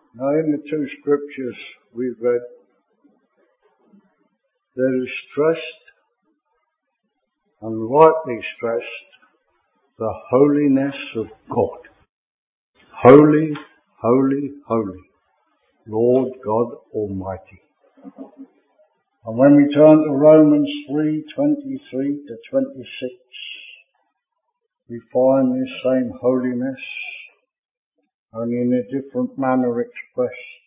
Now in the two scriptures we've read, there is stressed, and rightly stressed, the holiness of God. Holy, holy, holy, Lord God Almighty. And when we turn to Romans 3:23 to 26, we find this same holiness, only in a different manner expressed.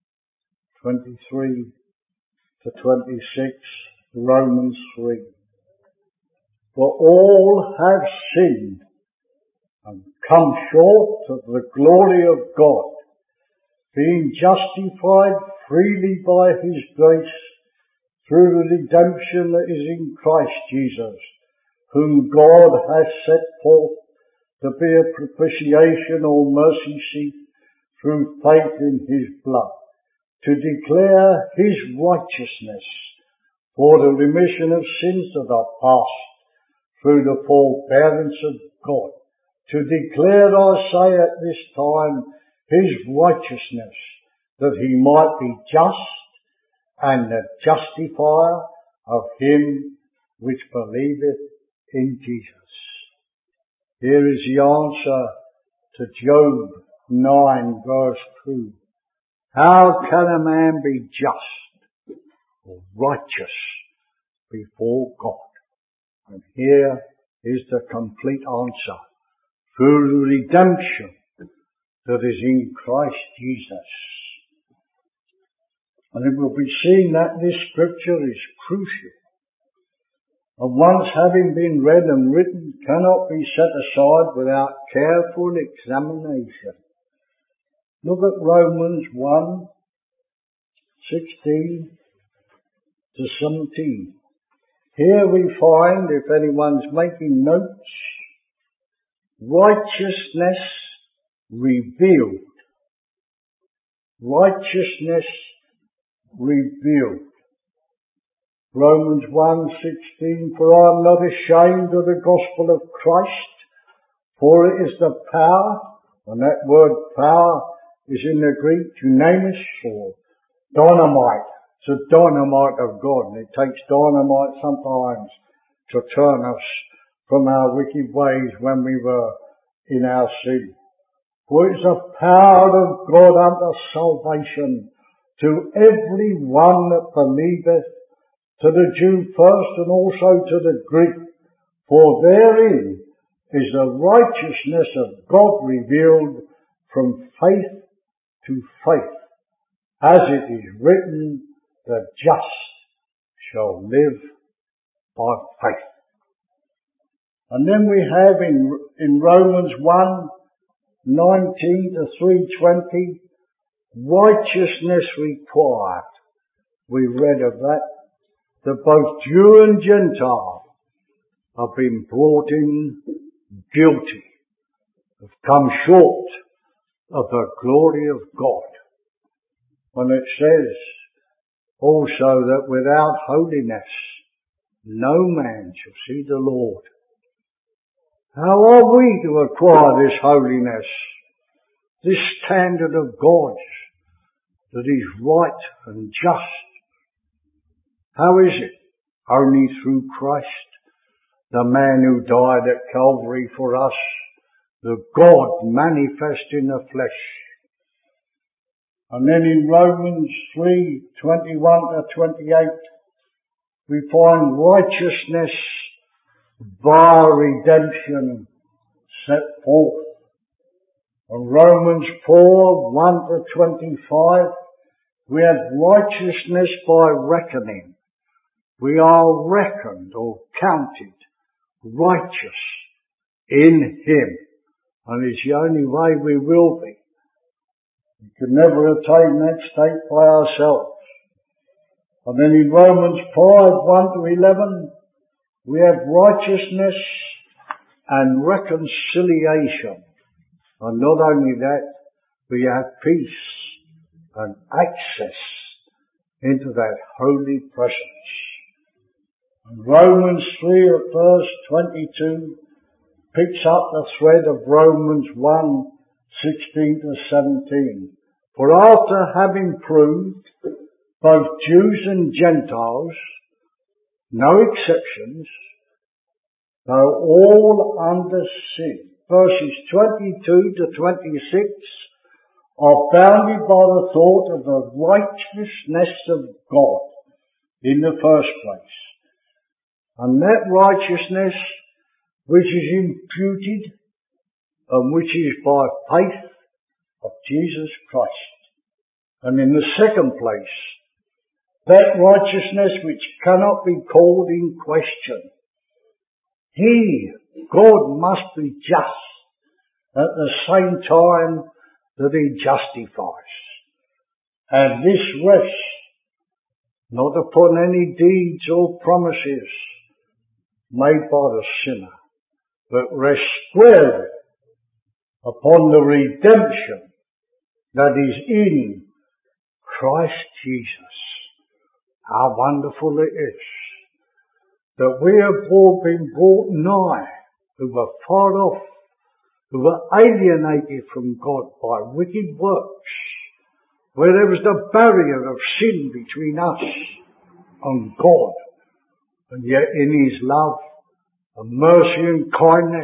23 to 26, Romans 3. For all have sinned and come short of the glory of God, being justified freely by His grace through the redemption that is in Christ Jesus, whom God has set forth to be a propitiation or mercy seat through faith in His blood, to declare His righteousness for the remission of sins that are past through the forbearance of God, to declare, I say at this time, His righteousness, that He might be just and the justifier of him which believeth in Jesus. Here is the answer to Job 9 verse 2. How can a man be just or righteous before God? And here is the complete answer. Through the redemption that is in Christ Jesus. And it will be seen that this scripture is crucial. And once having been read and written, cannot be set aside without careful examination. Look at Romans 1:16 to 17. Here we find, if anyone's making notes, righteousness revealed. Righteousness revealed. Romans 1:16, for I am not ashamed of the gospel of Christ, for it is the power, and that word power is in the Greek dunamis or dynamite. It's the dynamite of God, and it takes dynamite sometimes to turn us from our wicked ways when we were in our sin. For it is the power of God unto salvation to every one that believeth, to the Jew first and also to the Greek. For therein is the righteousness of God revealed from faith to faith, as it is written, the just shall live by faith. And then we have in Romans 1:19 to 3:20, righteousness required. We read of that both Jew and Gentile have been brought in guilty, have come short of the glory of God. And it says also that without holiness no man shall see the Lord. How are we to acquire this holiness, this standard of God that is right and just? How is it? Only through Christ, the man who died at Calvary for us, the God manifest in the flesh. And then in Romans 3:21 to 28, we find righteousness via redemption set forth. And Romans 4:1 to 25, we have righteousness by reckoning. We are reckoned or counted righteous in Him. And it's the only way we will be. We can never attain that state by ourselves. And then in Romans 5:1 to 11, we have righteousness and reconciliation. And not only that, we have peace and access into that holy presence. And Romans 3 at verse 22 picks up the thread of Romans 1:16 to 17. For after having proved both Jews and Gentiles, no exceptions, though all under sin, verses 22 to 26, are bounded by the thought of the righteousness of God in the first place, and that righteousness which is imputed and which is by faith of Jesus Christ. And in the second place, that righteousness which cannot be called in question. He, God, must be just at the same time that He justifies. And this rests not upon any deeds or promises made by the sinner, but rests squarely upon the redemption that is in Christ Jesus. How wonderful it is that we have all been brought nigh, who were far off, who were alienated from God by wicked works, where there was the barrier of sin between us and God, and yet in His love and mercy and kindness,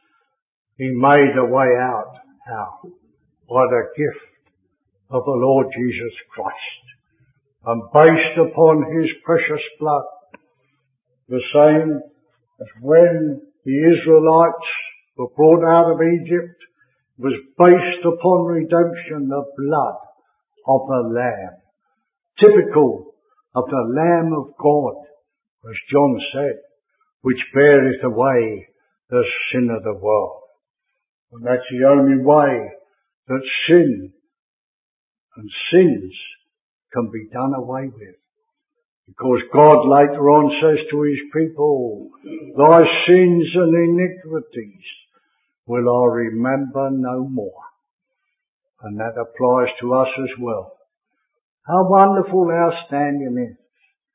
He made a way out. How? By the gift of the Lord Jesus Christ. And based upon His precious blood, the same as when the Israelites were brought out of Egypt, was based upon redemption, the blood of the Lamb. Typical of the Lamb of God, as John said, which beareth away the sin of the world. And that's the only way that sin and sins can be done away with. Because God later on says to His people, thy sins and iniquities will I remember no more. And that applies to us as well. How wonderful our standing is.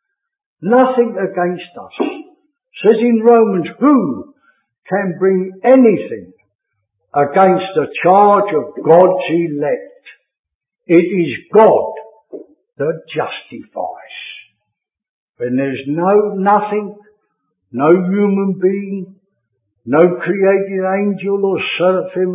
Nothing against us. Says in Romans, who can bring anything against the charge of God's elect? It is God that justifies. When there's nothing, no human being, no created angel or seraphim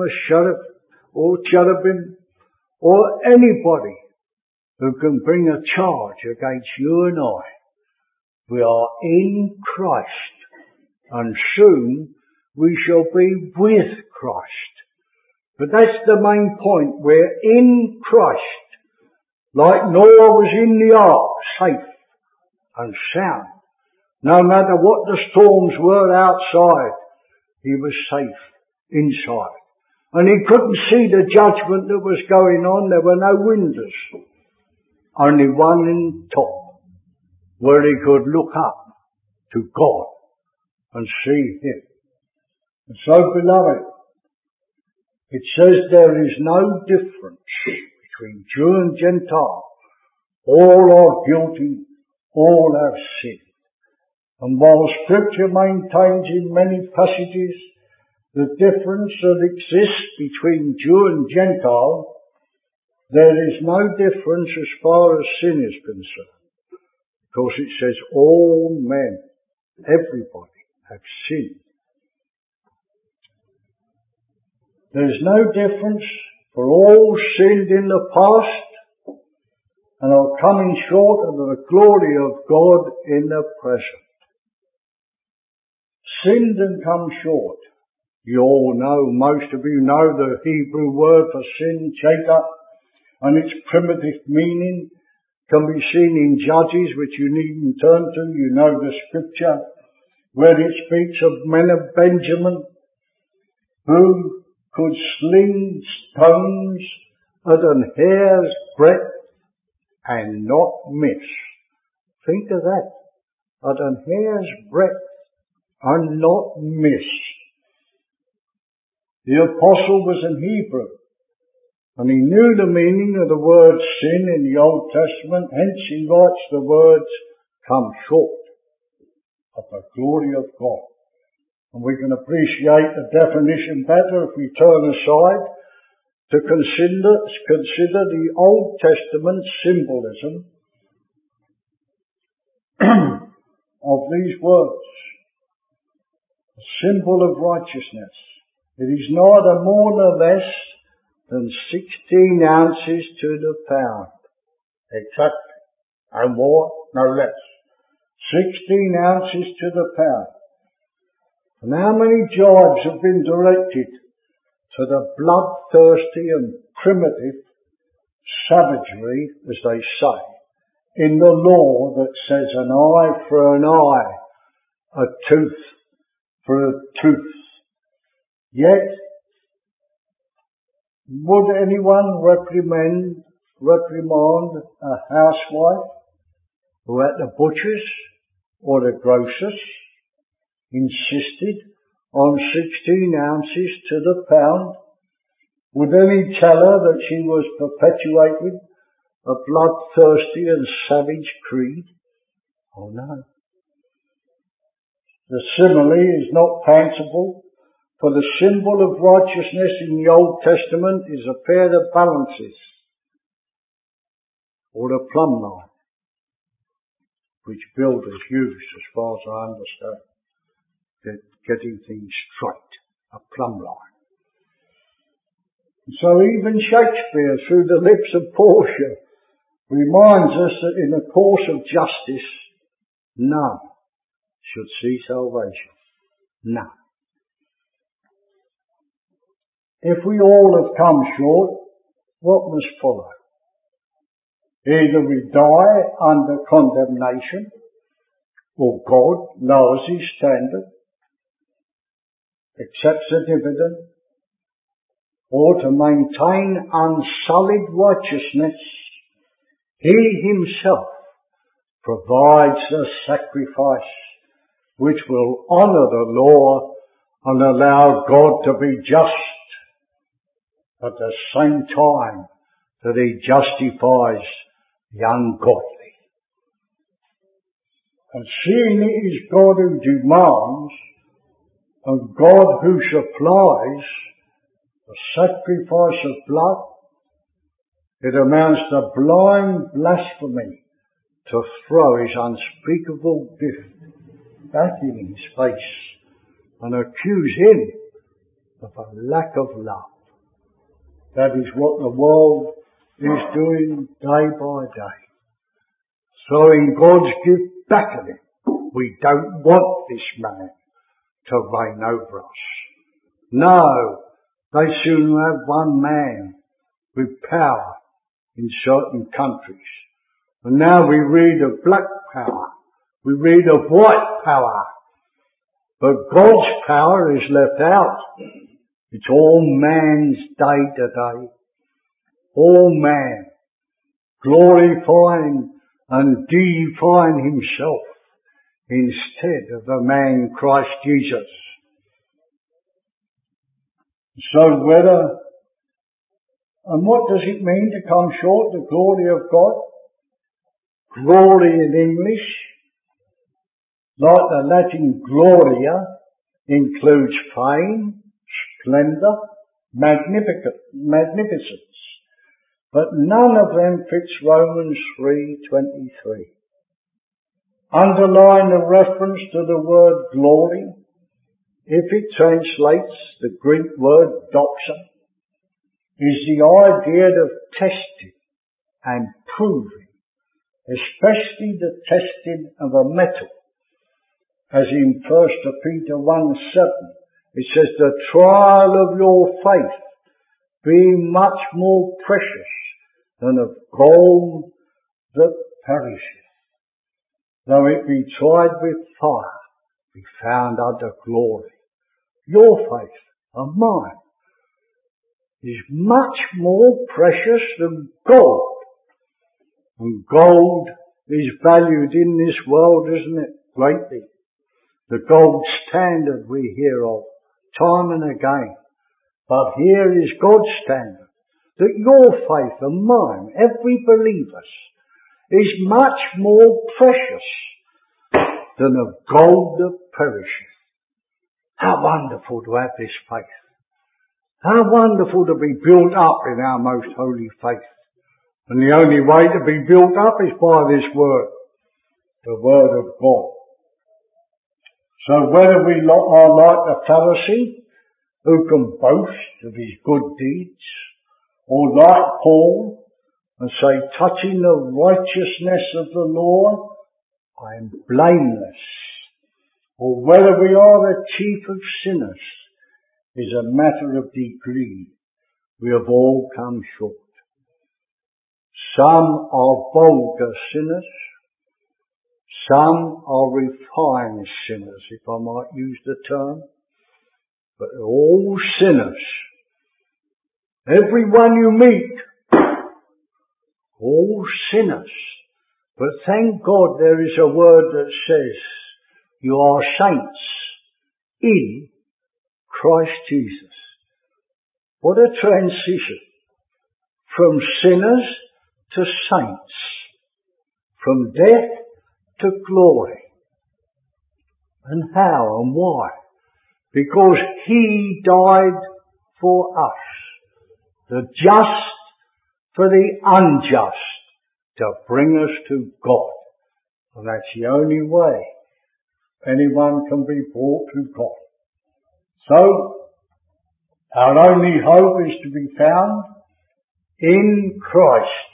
or cherubim or anybody who can bring a charge against you and I. We are in Christ, and soon we shall be with Christ. But that's the main point. We're in Christ, like Noah was in the ark, safe and sound. No matter what the storms were outside, he was safe inside. And he couldn't see the judgment that was going on. There were no windows, only one in top, where he could look up to God and see Him. And so, beloved, it says there is no difference between Jew and Gentile. All are guilty, all have sinned. And while Scripture maintains in many passages the difference that exists between Jew and Gentile, there is no difference as far as sin is concerned. Because it says all men, everybody, have sinned. There's no difference, for all sinned in the past and are coming short of the glory of God in the present. Sinned and come short. You all know, most of you know the Hebrew word for sin, Jacob, and its primitive meaning can be seen in Judges, which you needn't turn to. You know the scripture where it speaks of men of Benjamin who could sling stones at an hair's breadth and not miss. Think of that. At an hair's breadth and not miss. The apostle was an Hebrew, and he knew the meaning of the word sin in the Old Testament, hence he writes the words, come short of the glory of God. And we can appreciate the definition better if we turn aside to consider the Old Testament symbolism of these words. A symbol of righteousness. It is neither more nor less than 16 ounces to the pound. Exactly. No more, no less. 16 ounces to the pound. And how many jibes have been directed to the bloodthirsty and primitive savagery, as they say, in the law that says an eye for an eye, a tooth for a tooth. Yet, would anyone reprimand a housewife who at the butcher's or the grocer's insisted on 16 ounces to the pound? Would any tell her that she was perpetuating a bloodthirsty and savage creed? Oh no. The simile is not fanciful, for the symbol of righteousness in the Old Testament is a pair of balances, or the plumb line, which builders use, as far as I understand, getting things straight, a plumb line. And so even Shakespeare, through the lips of Portia, reminds us that in the course of justice, none should see salvation. None. If we all have come short, what must follow? Either we die under condemnation, or God lowers his standard, accepts a dividend, or to maintain unsullied righteousness, he himself provides a sacrifice which will honour the law and allow God to be just at the same time that he justifies the ungodly. And seeing it is God who demands and God who supplies the sacrifice of blood, it amounts to blind blasphemy to throw his unspeakable gift back in his face and accuse him of a lack of love. That is what the world is doing day by day. Throwing God's gift back at him. We don't want this man to reign over us. No, they soon have one man with power in certain countries. And now we read of black power. We read of white power. But God's power is left out. It's all man's day to day. All man glorifying and deifying himself instead of the man Christ Jesus. So what does it mean to come short the glory of God? Glory in English, like the Latin gloria, includes fame, splendour, magnificence. But none of them fits Romans 3:23. Underline the reference to the word glory. If it translates the Greek word doxa, is the idea of testing and proving, especially the testing of a metal. As in 1 Peter 1:7, it says, the trial of your faith being much more precious than of gold that perisheth, though it be tried with fire, be found unto glory. Your faith and mine is much more precious than gold. And gold is valued in this world, isn't it? Greatly. The gold standard we hear of time and again. But here is God's standard, that your faith and mine, every believer's, is much more precious than of gold that perisheth. How wonderful to have this faith. How wonderful to be built up in our most holy faith. And the only way to be built up is by this word, the word of God. So whether we are like the Pharisee, who can boast of his good deeds, or like Paul, and say, touching the righteousness of the Lord, I am blameless, or whether we are the chief of sinners, is a matter of degree. We have all come short. Some are vulgar sinners, some are refined sinners, if I might use the term, but they're all sinners. Everyone you meet, all sinners. But thank God there is a word that says, you are saints in Christ Jesus. What a transition from sinners to saints, from death to glory. And how and why? Because He died for us, the just for the unjust, to bring us to God. And that's the only way anyone can be brought to God. So, our only hope is to be found in Christ.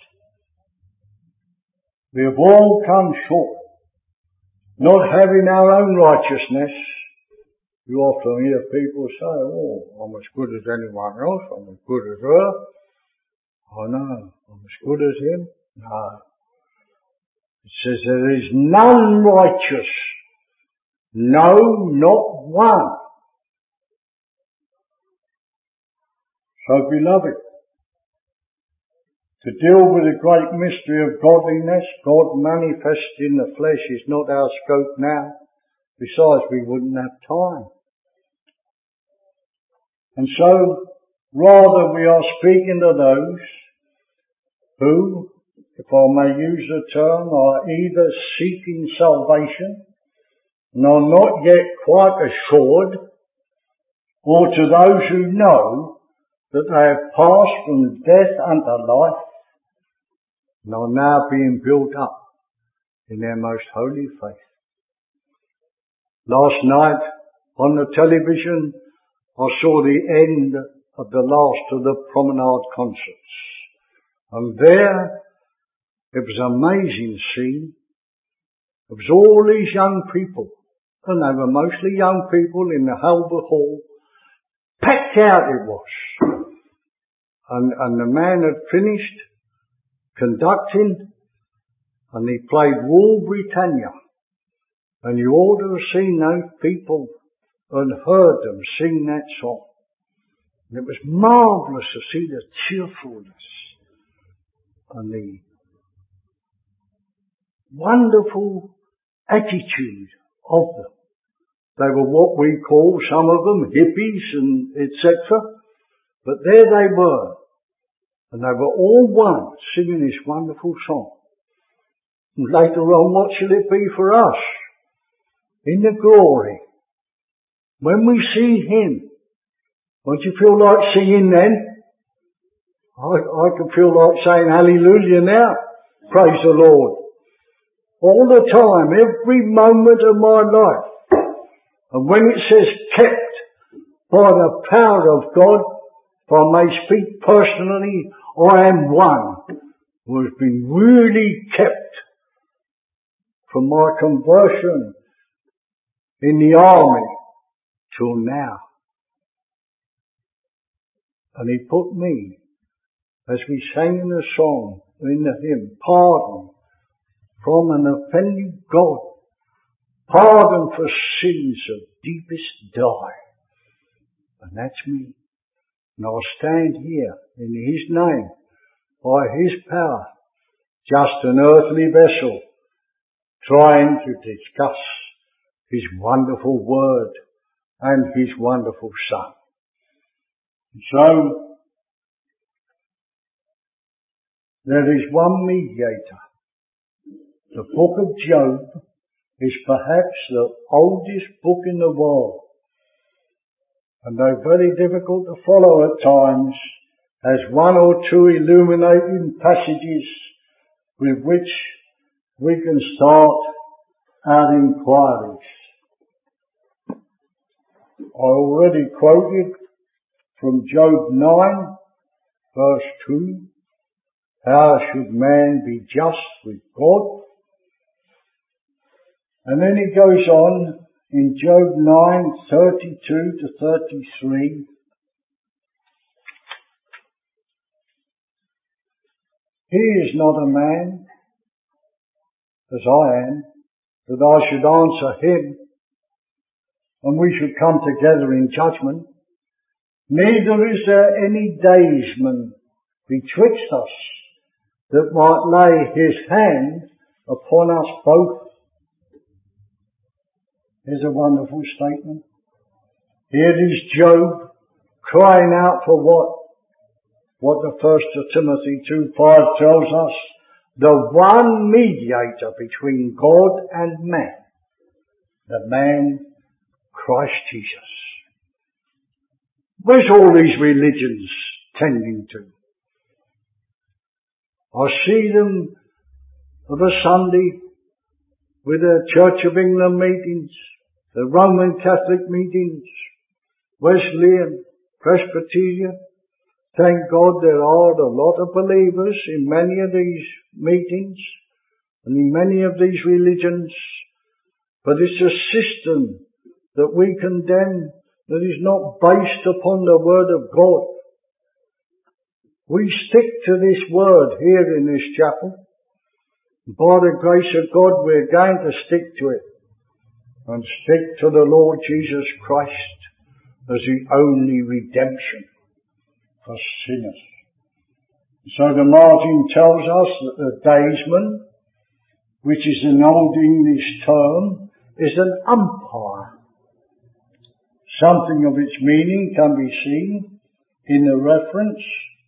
We have all come short, not having our own righteousness. You often hear people say, oh, I'm as good as anyone else, I'm as good as her. Oh no, I'm as good as him. No. It says there is none righteous. No, not one. So beloved, to deal with the great mystery of godliness, God manifest in the flesh, is not our scope now. Besides, we wouldn't have time. And so, rather we are speaking to those who, if I may use the term, are either seeking salvation and are not yet quite assured, or to those who know that they have passed from death unto life and are now being built up in their most holy faith. Last night on the television I saw the end of the last of the Promenade concerts. And there, it was an amazing scene. It was all these young people, and they were mostly young people in the Albert Hall. Packed out it was. And the man had finished conducting, and he played Rule Britannia. And you ought to have seen those people and heard them sing that song. And it was marvellous to see the cheerfulness and the wonderful attitude of them. They were what we call, some of them, hippies and etc. But there they were. And they were all one, singing this wonderful song. And later on, what shall it be for us? In the glory. When we see Him, won't you feel like singing then? I can feel like saying hallelujah now. Praise the Lord. All the time, every moment of my life. And when it says kept by the power of God, if I may speak personally, I am one who has been really kept from my conversion in the army till now. And He put me, as we sang in the song, in the hymn, pardon from an offending God, pardon for sins of deepest dye. And that's me. And I'll stand here in His name, by His power, just an earthly vessel, trying to discuss His wonderful word and His wonderful Son. And so, there is one mediator. The book of Job is perhaps the oldest book in the world. and though very difficult to follow at times, has one or two illuminating passages with which we can start our inquiries. I already quoted from Job 9, verse 2, how should man be just with God? And then he goes on in Job 9:32 to 33. He is not a man, as I am, that I should answer him, and we should come together in judgment. Neither is there any daysman betwixt us that might lay his hand upon us both. Here's a wonderful statement. Here is Job crying out for what the 1 Timothy 2:5 tells us, the one mediator between God and man, the man Christ Jesus. Where's all these religions tending to? I see them of a Sunday with the Church of England meetings, the Roman Catholic meetings, Wesleyan, Presbyterian. Thank God there are a lot of believers in many of these meetings and in many of these religions, but it's a system that we condemn that is not based upon the Word of God. We stick to this Word here in this chapel. By the grace of God, we're going to stick to it and stick to the Lord Jesus Christ as the only redemption for sinners. So the margin tells us that the daysman, which is an old English term, is an umpire. Something of its meaning can be seen in the reference.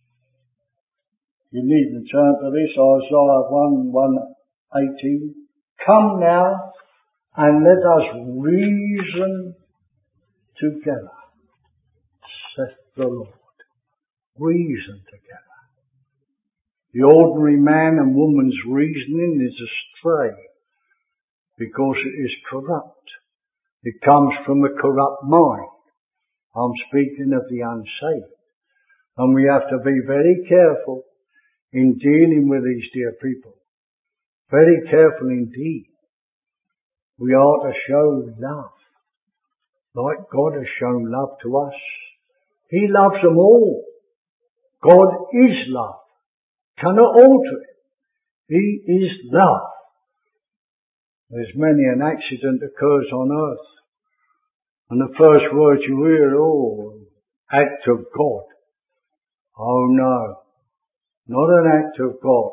You needn't turn to this, Isaiah 1:18. Come now and let us reason together, saith the Lord. Reason together. The ordinary man and woman's reasoning is astray because it is corrupt. It comes from a corrupt mind. I'm speaking of the unsaved. And we have to be very careful in dealing with these dear people. Very careful indeed. We are to show love, like God has shown love to us. He loves them all. God is love. Cannot alter it. He is love. There's many an accident occurs on earth, and the first word you hear, act of God. Oh no, not an act of God.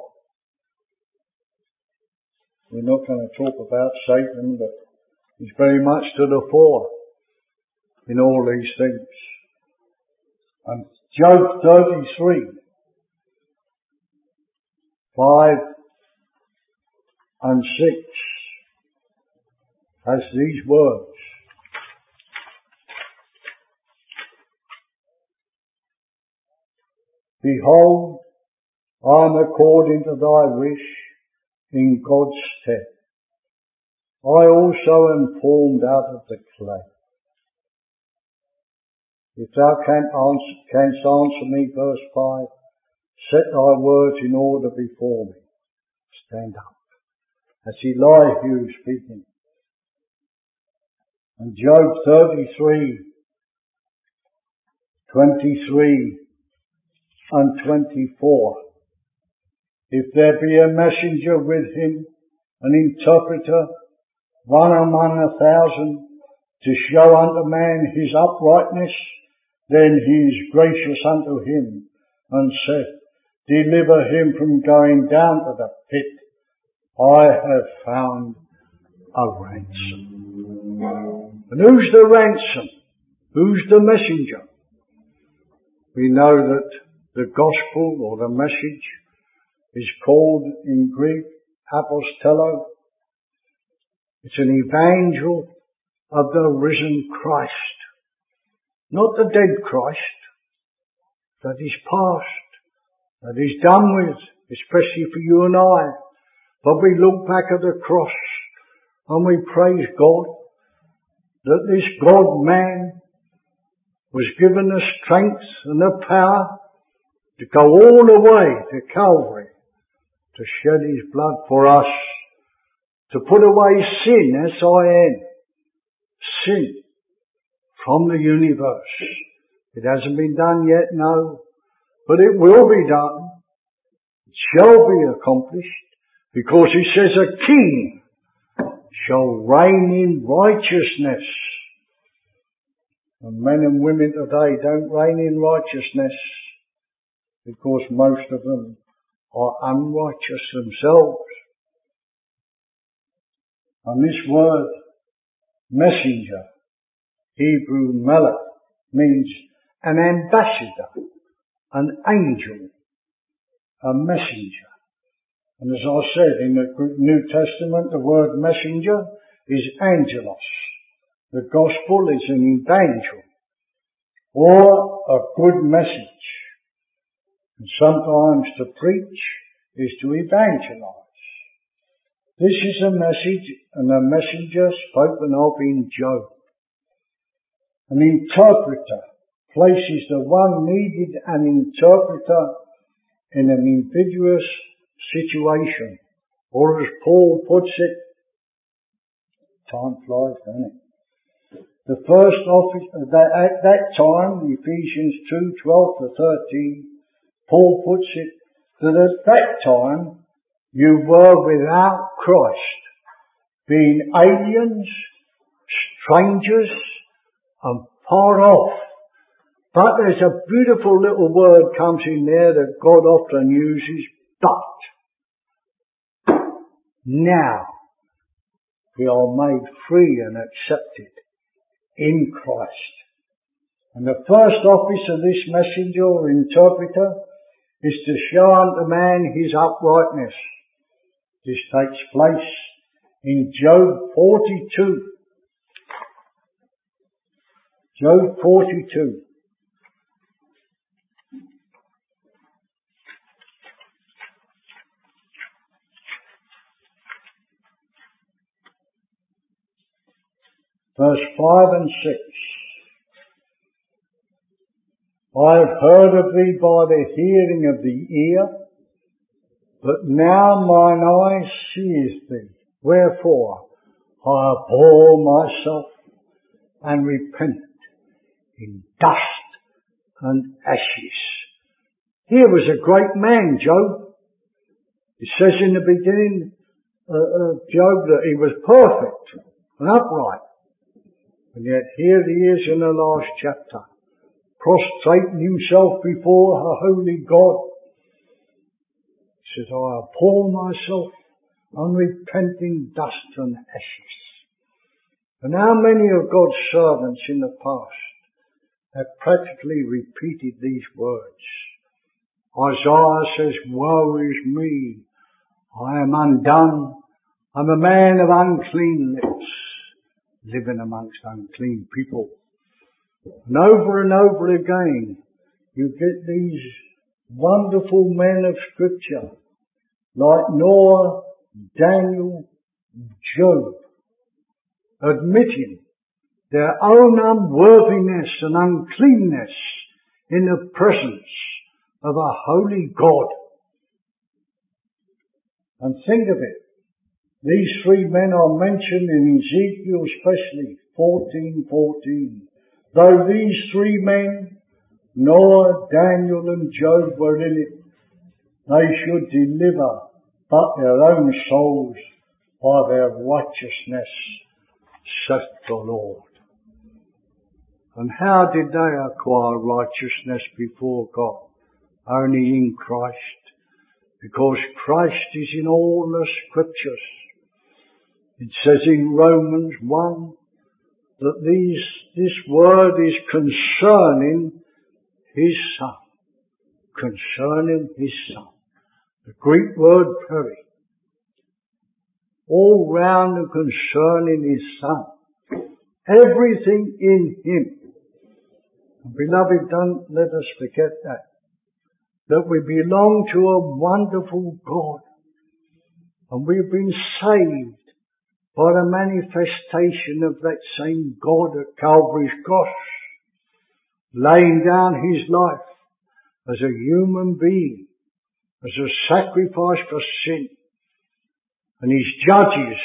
We're not going to talk about Satan, but he's very much to the fore in all these things. And Job 33, 5 and 6 has these words. Behold, I am according to thy wish in God's stead. I also am formed out of the clay. If thou canst answer me, verse 5, set thy words in order before me. Stand up. That's Elihu speaking. And Job 33, 23 and 24. If there be a messenger with him, an interpreter, one among 1,000, to show unto man his uprightness, then he is gracious unto him, and saith, deliver him from going down to the pit. I have found a ransom. And who's the ransom? Who's the messenger? We know that the gospel or the message is called in Greek apostello. It's an evangel of the risen Christ. Not the dead Christ. That is past. That is done with, especially for you and I. But we look back at the cross and we praise God that this God-man was given the strength and the power to go all the way to Calvary, to shed his blood for us, to put away sin, S-I-N, sin, from the universe. It hasn't been done yet, no, but it will be done. It shall be accomplished, because it says a king shall reign in righteousness. And men and women today don't reign in righteousness, because most of them are unrighteous themselves. And this word, messenger, Hebrew melech, means an ambassador, an angel, a messenger. And as I said, in the New Testament, the word messenger is angelos. The gospel is an evangel, or a good message. And sometimes to preach is to evangelize. This is a message and a messenger spoken of in Job. An interpreter places the one needed an interpreter in an ambiguous situation. Or as Paul puts it, time flies, doesn't it? The first office, at that time, Ephesians 2:12-13, Paul puts it that at that time you were without Christ, being aliens, strangers, and far off. But there's a beautiful little word comes in there that God often uses, but. Now we are made free and accepted in Christ. And the first office of this messenger or interpreter is to show unto man his uprightness. This takes place in Job 42. Job 42. Verse 5 and 6. I have heard of thee by the hearing of the ear, but now mine eye seeth thee. Wherefore I abhor myself and repent in dust and ashes. Here was a great man, Job. It says in the beginning of Job that he was perfect and upright. And yet here he is in the last chapter, prostrating himself before a holy God. He says, I abhor myself and repent in dust and ashes. And how many of God's servants in the past have practically repeated these words? Isaiah says, woe is me, I am undone, I'm a man of unclean lips, living amongst unclean people. And over again, you get these wonderful men of Scripture, like Noah, Daniel, Job, admitting their own unworthiness and uncleanness in the presence of a holy God. And think of it. These three men are mentioned in Ezekiel especially, 14:14. Though these three men, Noah, Daniel and Job, were in it, they should deliver but their own souls by their righteousness, saith the Lord. And how did they acquire righteousness before God? Only in Christ. Because Christ is in all the Scriptures. It says in Romans 1 that this word is concerning His Son. Concerning His Son. The Greek word peri. All round and concerning His Son. Everything in Him Beloved, don't let us forget that we belong to a wonderful God, and we've been saved by the manifestation of that same God at Calvary's cross, laying down his life as a human being, as a sacrifice for sin. And his judges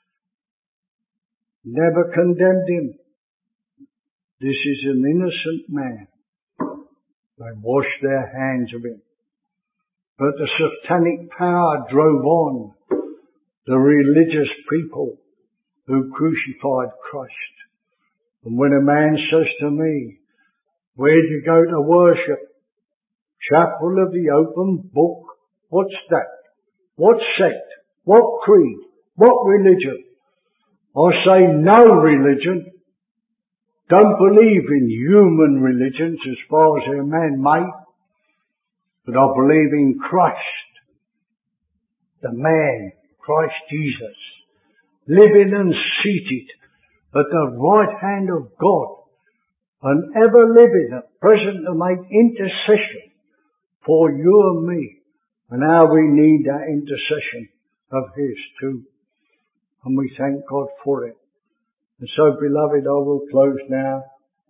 never condemned him. This is an innocent man. They washed their hands of him. But the satanic power drove on the religious people who crucified Christ. And when a man says to me, where do you go to worship? Chapel of the Open Book. What's that? What sect? What creed? What religion? I say no religion. Don't believe in human religions as far as they're man-made. But I believe in Christ, the man, Christ Jesus, living and seated at the right hand of God, and ever living at present to make intercession for you and me, and how we need that intercession of his too. And we thank God for it. And so, beloved, I will close now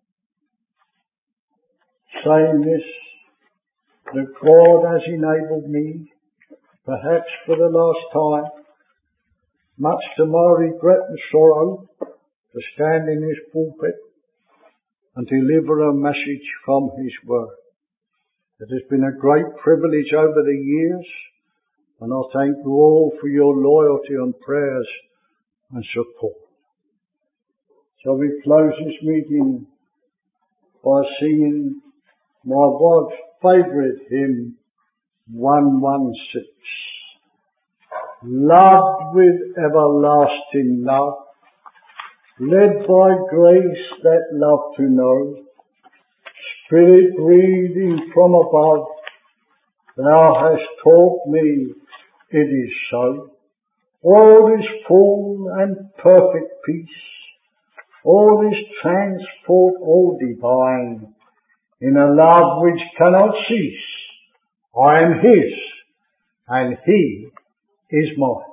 saying this, that God has enabled me, perhaps for the last time, much to my regret and sorrow, to stand in his pulpit and deliver a message from his word. It has been a great privilege over the years, and I thank you all for your loyalty and prayers and support. So we close this meeting by singing my wife's favourite hymn, 116. Loved with everlasting love, led by grace that love to know, Spirit breathing from above, thou hast taught me it is so. All is full and perfect peace, all is transport, all divine, in a love which cannot cease. I am his, and he is mine.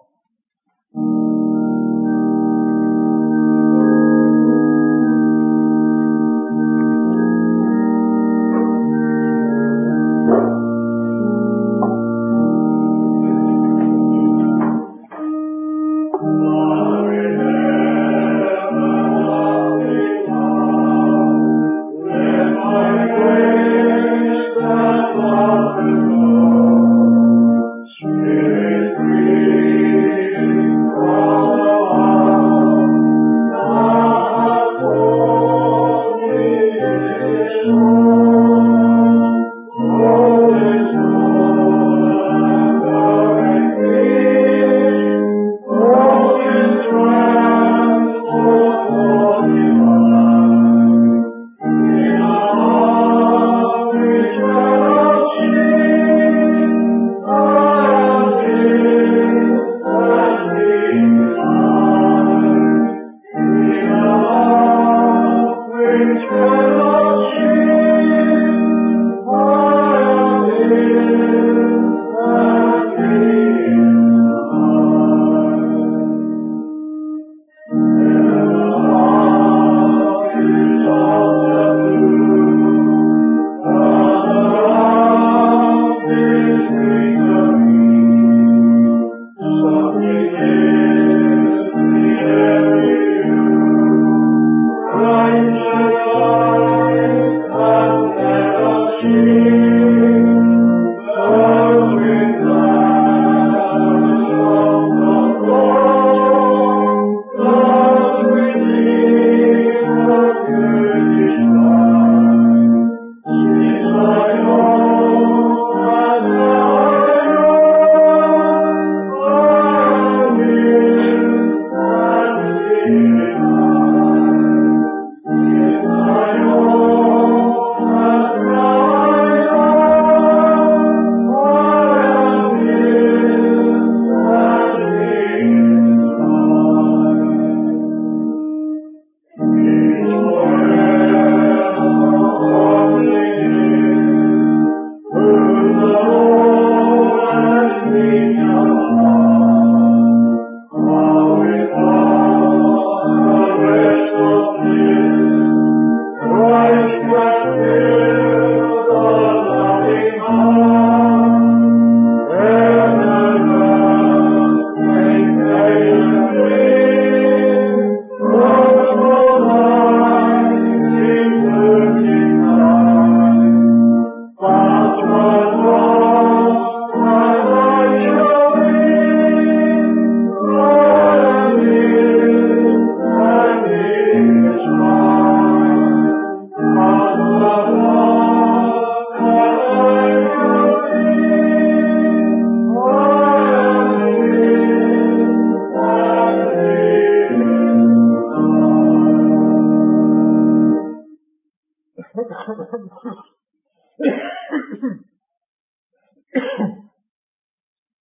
Spirit, breathe.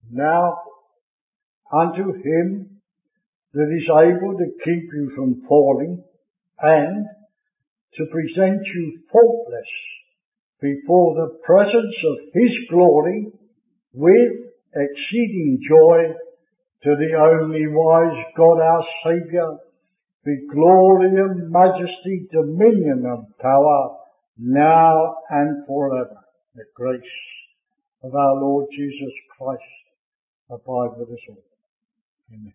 Now unto him that is able to keep you from falling and to present you faultless before the presence of his glory with exceeding joy, to the only wise God our Saviour, be glory and majesty, dominion and power, now and forever. The grace of our Lord Jesus Christ abide with us all. Amen.